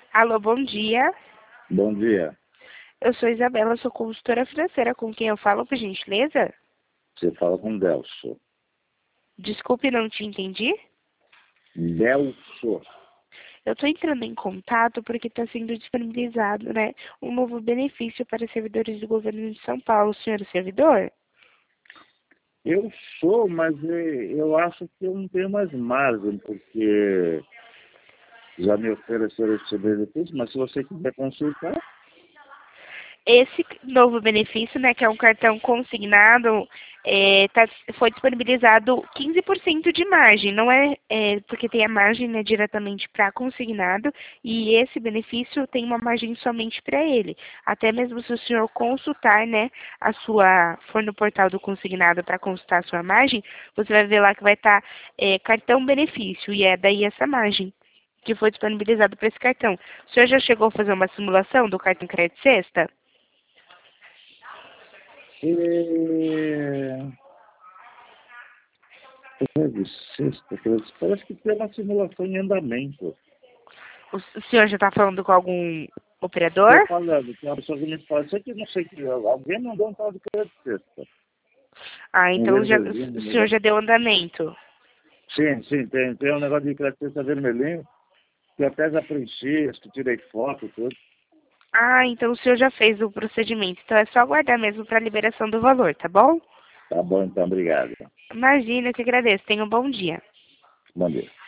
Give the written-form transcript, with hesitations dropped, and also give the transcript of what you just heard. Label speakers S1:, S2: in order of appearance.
S1: Alô, bom dia.
S2: Bom dia.
S1: Eu sou Isabela, sou consultora financeira. Com quem eu falo, por gentileza?
S2: Você fala com Delso.
S1: Desculpe, não te entendi.
S2: Delso.
S1: Eu estou entrando em contato porque está sendo disponibilizado, né, um novo benefício para servidores do governo de São Paulo. O senhor é servidor?
S2: Eu sou, mas eu acho que eu não tenho mais margem, porque já me ofereceram esse benefício, mas se você quiser consultar,
S1: Esse novo benefício, né, que é um cartão consignado, foi disponibilizado 15% de margem. Não porque tem a margem, né, diretamente para consignado, e esse benefício tem uma margem somente para ele. Até mesmo se o senhor consultar, né, for no portal do consignado para consultar a sua margem, você vai ver lá que vai estar cartão benefício, e é daí essa margem que foi disponibilizado para esse cartão. O senhor já chegou a fazer uma simulação do cartão crédito sexta?
S2: é... parece que tem uma simulação em andamento.
S1: O senhor já está falando com algum
S2: Estou
S1: operador?
S2: falando, tem uma pessoa que me fala, isso aqui não sei que alguém mandou um tal de crédito sexta.
S1: Ah,
S2: Um
S1: então
S2: vermelhinho,
S1: o
S2: um
S1: senhor
S2: negócio.
S1: já deu andamento.
S2: Sim, tem um negócio de crédito sexta vermelhinho, que até já preenchi, acho que tirei foto e tudo.
S1: Ah, então o senhor já fez o procedimento. Então é só aguardar mesmo para a liberação do valor, tá bom?
S2: Tá bom, então, obrigado.
S1: Imagina, eu que agradeço. Tenha um bom dia.
S2: Bom dia.